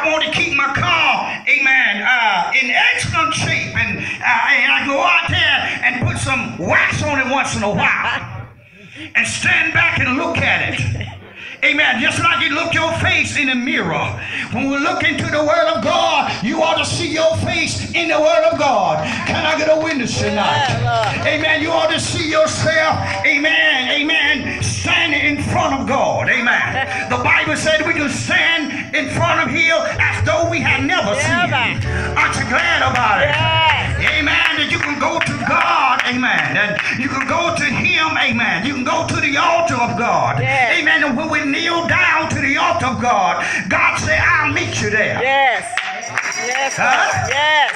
I want to keep my car, amen, in excellent shape. And I go out there and put some wax on it once in a while and stand back and look at it. Amen. Just like you look your face in the mirror. When we look into the Word of God, you ought to see your face in the Word of God. Can I get a witness tonight? Amen. You ought to see yourself, amen, amen, standing in front of God. Amen. The Bible said we can stand in front of Him as though we had never seen Him. Aren't you glad about it? Amen. That you can go to God. Amen. And you can go to Him. Amen. You can go to the altar of God. Amen. And when we kneel down to the altar of God, God said, I'll meet you there. Yes. Yes. Huh? Yes.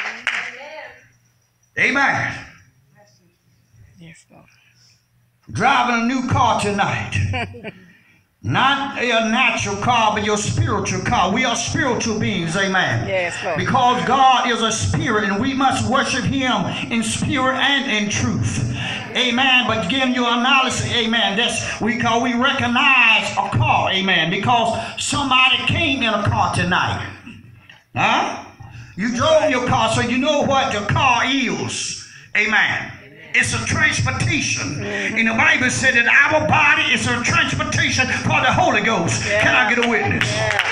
Amen. Yes, Lord. Driving a new car tonight. Not a natural car, but your spiritual car. We are spiritual beings, amen. Yes, Lord. Because God is a spirit, and we must worship Him in spirit and in truth. Amen. But again, your analysis, amen, that's we recognize a car, amen, because somebody came in a car tonight. Huh? You drove your car, so you know what your car is. Amen. It's a transportation. And the Bible said that our body is a transportation for the Holy Ghost. Can I get a witness?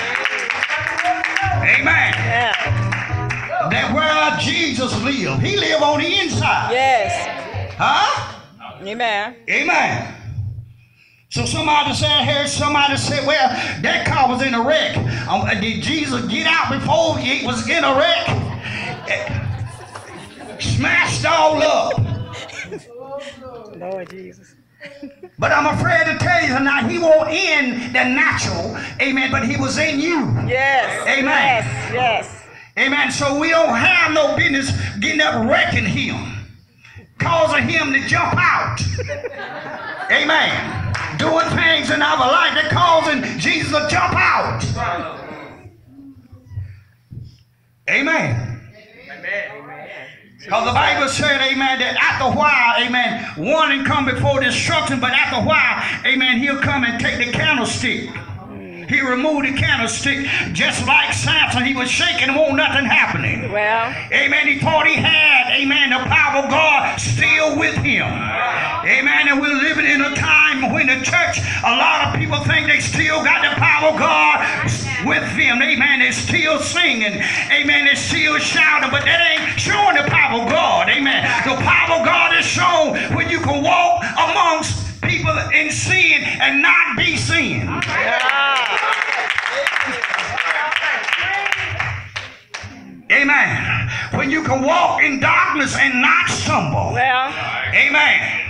Amen. That where Jesus lived, He lived on the inside. Yes. Huh? Amen. Amen. So somebody said, I heard somebody say, well, that car was in a wreck. Did Jesus get out before he was in a wreck? Smashed all up. Lord Jesus. But I'm afraid to tell you tonight, He won't in the natural, amen, but He was in you. Yes. Amen. Yes. Yes. Amen. So we don't have no business getting up wrecking Him, causing Him to jump out. Amen. Doing things in our life that causing Jesus to jump out. Amen. Amen. Because the Bible said, amen, that after a while, amen, warning come before destruction, but after a while, amen, He'll come and take the candlestick. He removed the candlestick just like Samson. He was shaking, won't nothing happening. Well, amen, he thought he had, amen, the power of God still with him. Amen, and we're living in a time when the church, a lot of people think they still got the power of God with them. Amen, they're still singing. Amen, they're still shouting, but that ain't showing the power of God. Amen, the power of God is shown when you can walk amongst people in sin and not be seen. Amen. When you can walk in darkness and not stumble. Well, amen.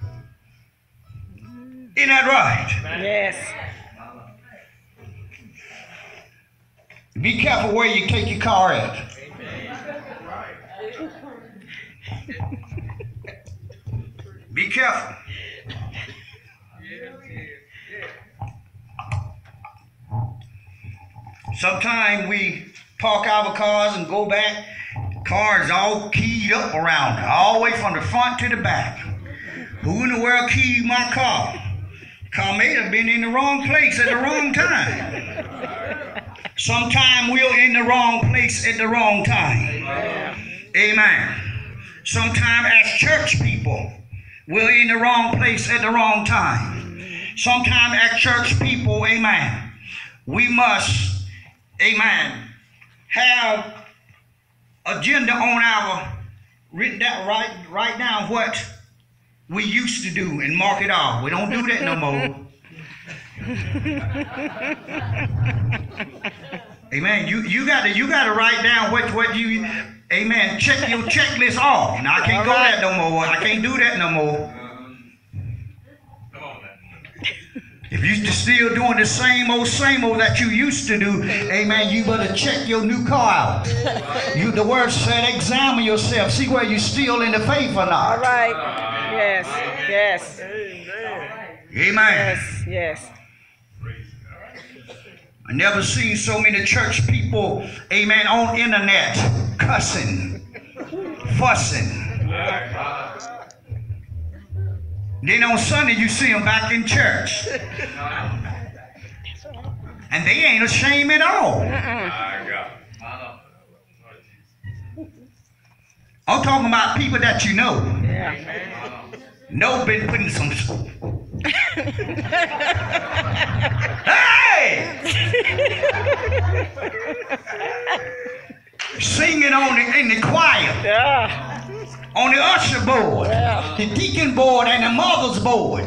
Isn't that right? Yes. Be careful where you take your car at. Be careful. Sometimes we park our cars and go back. Cars all keyed up around it, all the way from the front to the back. Who in the world keyed my car? Car may have been in the wrong place at the wrong time. Sometimes we're in the wrong place at the wrong time. Amen. Sometimes as church people, we're in the wrong place at the wrong time. Sometimes as church people, amen, we must, amen, have agenda on our written down, write down what we used to do and mark it off. We don't do that no more. Amen. You gotta write down what you, amen, check your checklist off. Now I can't go that no more. I can't do that no more. If you're still doing the same old that you used to do, amen, you better check your new car out. The word said examine yourself, see where you're still in the faith or not. All right. Yes. Yes. Amen. Yes. Yes. I never seen so many church people, amen, on internet cussing, fussing. Then on Sunday you see them back in church. And they ain't ashamed at all. I'm talking about people that you know. Yeah. No been putting some. Hey! Singing in the choir. Yeah. On the usher board. Yeah. The deacon board and the mother's board.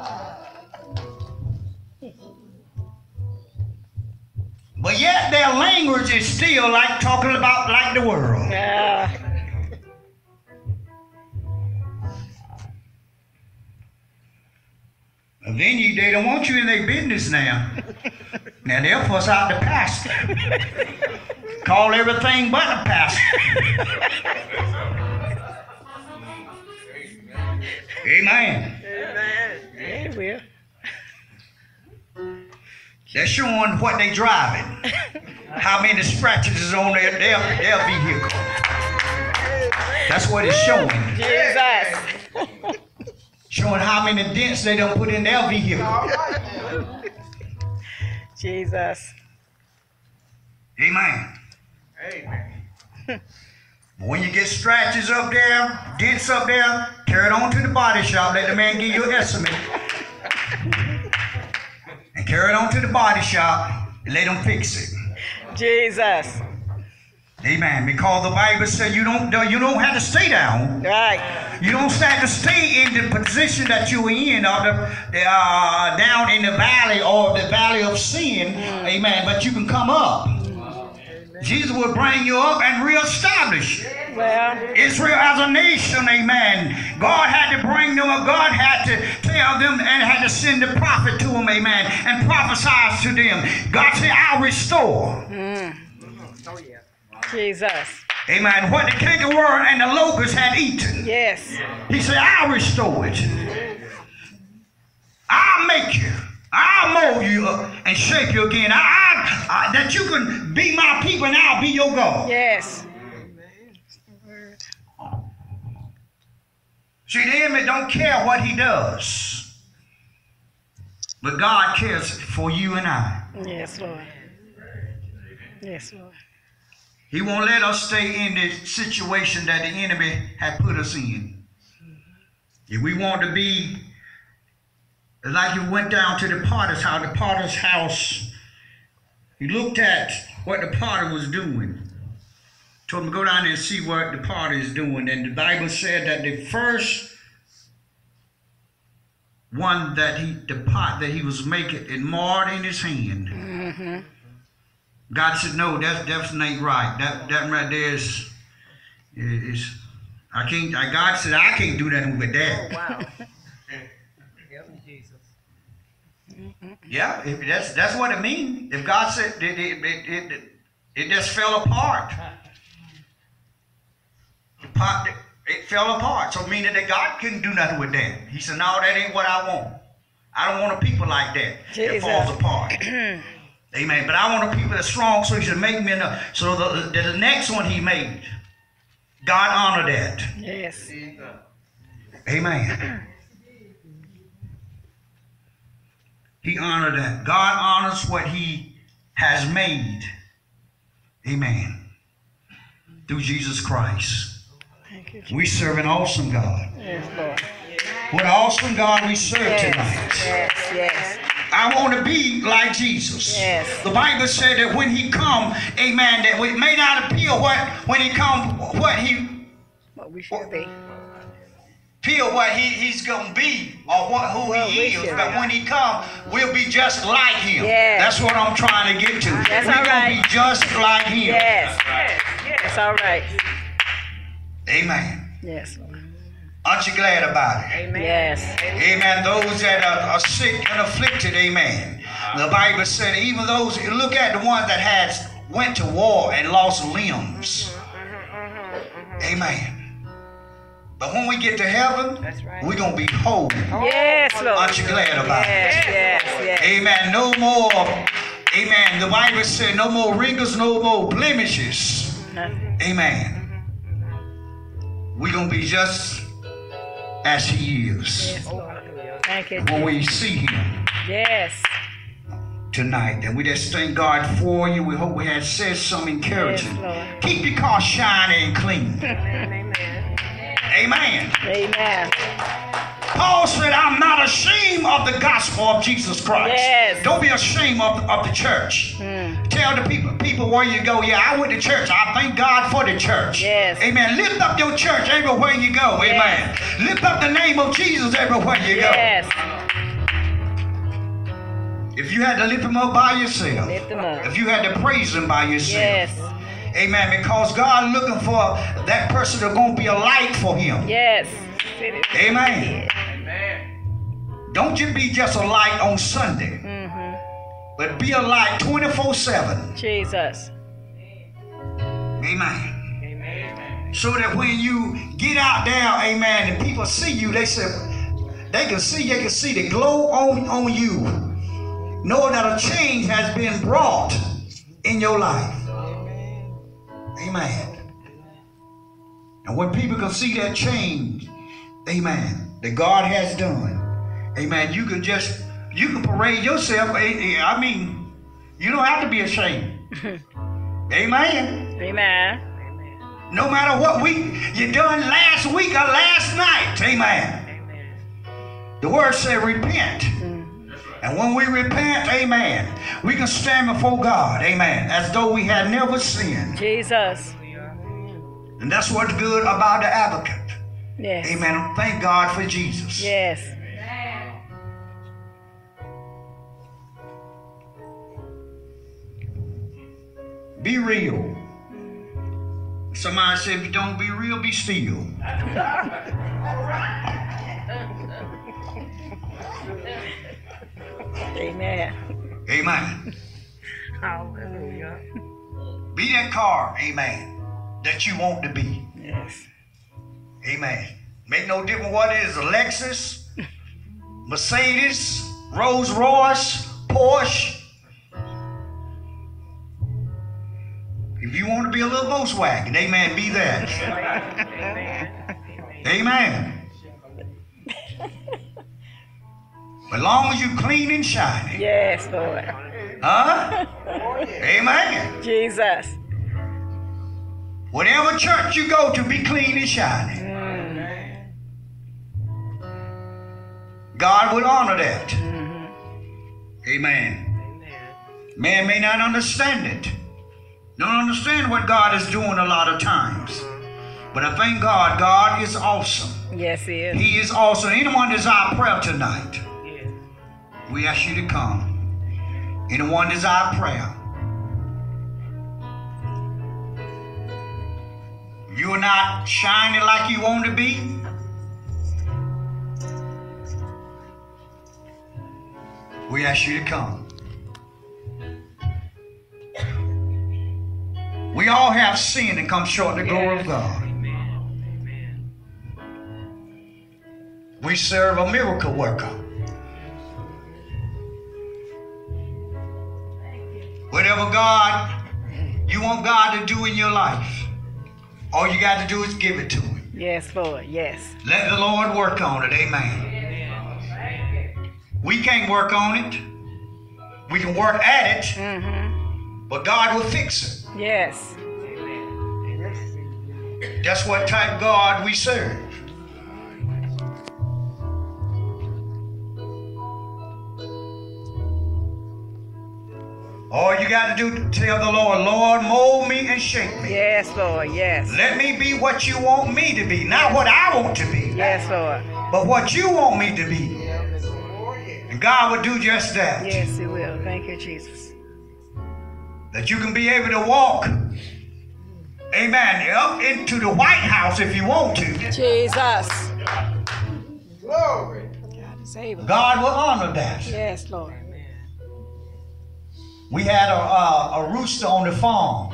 But yet their language is still like talking about like the world. Yeah. Then they don't want you in their business now. Now they'll fuss out the pastor. Call everything but a pastor. Amen. Yeah, it will. They're showing what they driving. How many scratches is on their vehicle. That's what it's showing. Jesus. Showing how many dents they don't put in their vehicle. Jesus. Amen. But when you get scratches up there, dents up there, carry it on to the body shop. Let the man give you an estimate. And carry it on to the body shop and let them fix it. Jesus. Amen. Because the Bible said you don't have to stay down. Right. You don't have to stay in the position that you were in, or down in the valley or the valley of sin. Amen. But you can come up. Jesus will bring you up and reestablish you. Well. Israel as a nation, amen. God had to bring them up. God had to tell them and had to send the prophet to them, amen, and prophesy to them. God said, I'll restore. Jesus. Amen. What the cankerworm and the locust had eaten. Yes. He said, I'll restore it. I'll make you. I'll mold you up and shape you again. That you can be my people and I'll be your God. Yes. See, the enemy don't care what he does. But God cares for you and I. Yes, Lord. Yes, Lord. He won't let us stay in the situation that the enemy had put us in. If we want to be like you went down to the potter's house, he looked at what the potter was doing. Told him to go down there and see what the potter is doing. And the Bible said that the first one the pot that he was making, it marred in his hand. Mm-hmm. God said, no, that ain't right. That right there is I can't. God said, I can't do nothing with that. Oh, wow. Yeah, that's what it means. If God said it just fell apart. The pot, it fell apart. So meaning that God couldn't do nothing with that. He said, no, that ain't what I want. I don't want a people like that. It falls apart. Amen. But I want a people that's strong, so he should make me enough. So the next one he made, God honored that. Yes. Amen. He honored that. God honors what he has made. Amen. Through Jesus Christ. Thank you. We serve an awesome God. Yes, Lord. What an awesome God we serve tonight. Yes, yes. I want to be like Jesus. Yes. The Bible said that when he come, amen, that it may not appear when he come, what we should be. Feel what he's going to be or who he is. But when he come, we'll be just like him. Yes. That's what I'm trying to get to. That's We're all right. going to be just like him. Yes. That's all right. Amen. Yes, Lord. Aren't you glad about it? Amen. Yes. Amen. Those that are sick and afflicted, amen. The Bible said even those, look at the ones that went to war and lost limbs. Amen. But when we get to heaven, we're going to be whole. Yes, Lord. Aren't you glad about it? Yes. Amen. No more, amen. The Bible said no more wrinkles, no more blemishes. Amen. We're going to be just as he is. Yes, Lord. Thank you. When we see him. Yes. tonight. And we just thank God for you. We hope we had said some encouraging. Yes, Keep your car shiny and clean. Amen. Amen. Amen. Paul said, I'm not ashamed of the gospel of Jesus Christ. Yes. Don't be ashamed of the church. Tell the people where you go, yeah, I went to church. I thank God for the church. Yes. Amen. Lift up your church everywhere you go. Amen. Yes. Lift up the name of Jesus everywhere you go. Yes. If you had to lift him up by yourself. Lift them up. If you had to praise him by yourself. Yes. Amen. Because God looking for that person that's going to be a light for him. Yes. Amen. Don't you be just a light on Sunday, but be a light 24/7. Jesus. Amen. So that when you get out there, amen, and people see you, they can see the glow on you. Know that a change has been brought in your life. Amen. And when people can see that change, amen, that God has done, amen, you can parade yourself. I mean, you don't have to be ashamed. Amen. Amen. No matter what you done last week or last night. Amen. The word said repent. And when we repent, amen, we can stand before God, amen, as though we had never sinned. Jesus. And that's what's good about the advocate. Yes. Amen. Thank God for Jesus. Yes. Be real. Somebody said, if you don't be real, be still. Amen. Amen. Hallelujah. Be that car, amen, that you want to be. Yes. Amen. Make no difference what it is, a Lexus, Mercedes, Rolls Royce, Porsche. If you want to be a little Volkswagen, amen, be that. Amen. As long as you clean and shiny. Yes, Lord. Huh? Amen. Jesus. Whatever church you go to, be clean and shiny. God will honor that. Amen. Man may not understand it. Don't understand what God is doing a lot of times. But I thank God, God is awesome. Yes, He is. He is awesome. Anyone desire prayer tonight? We ask you to come. Anyone desire prayer? You're not shining like you want to be. We ask you to come. We all have sinned and come short of the glory of God. We serve a miracle worker. Whatever God, you want God to do in your life, all you got to do is give it to Him. Yes, Lord. Yes. Let the Lord work on it. Amen. We can't work on it. We can work at it, but God will fix it. Yes. That's what type of God we serve. All you got to do is tell the Lord, Lord, mold me and shape me. Yes, Lord. Yes. Let me be what you want me to be. Not what I want to be, Yes, Lord. but what you want me to be. And God will do just that. Yes, He will. Thank you, Jesus. That you can be able to walk, amen, up into the White House if you want to. Jesus. Glory. God is able. God will honor that. Yes, Lord. We had a rooster on the farm.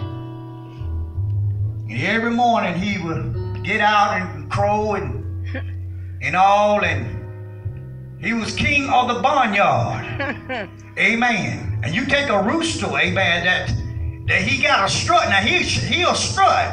And every morning he would get out and crow and all, and he was king of the barnyard. Amen. And you take a rooster, amen, that he got a strut. Now he'll strut.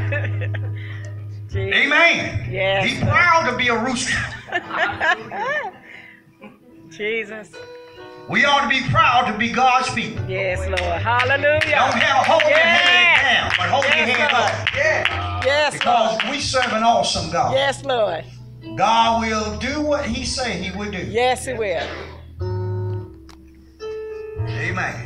Amen. Yes. He's proud to be a rooster. Jesus. We ought to be proud to be God's people. Yes, Lord. Hallelujah. Don't have hold your head Yes. down, but hold your Yes, head Lord. up. Yeah. Yes, Because Lord. we serve an awesome God. Yes, Lord. God will do what He say He will do. Yes, He will. Amen.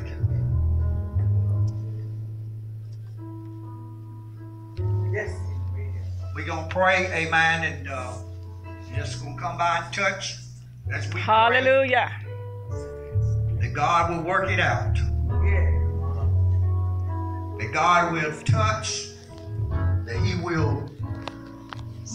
Yes. We're going to pray, amen, and just going to come by and touch as we pray Hallelujah. that God will work it out. Yeah. That God will touch, that He will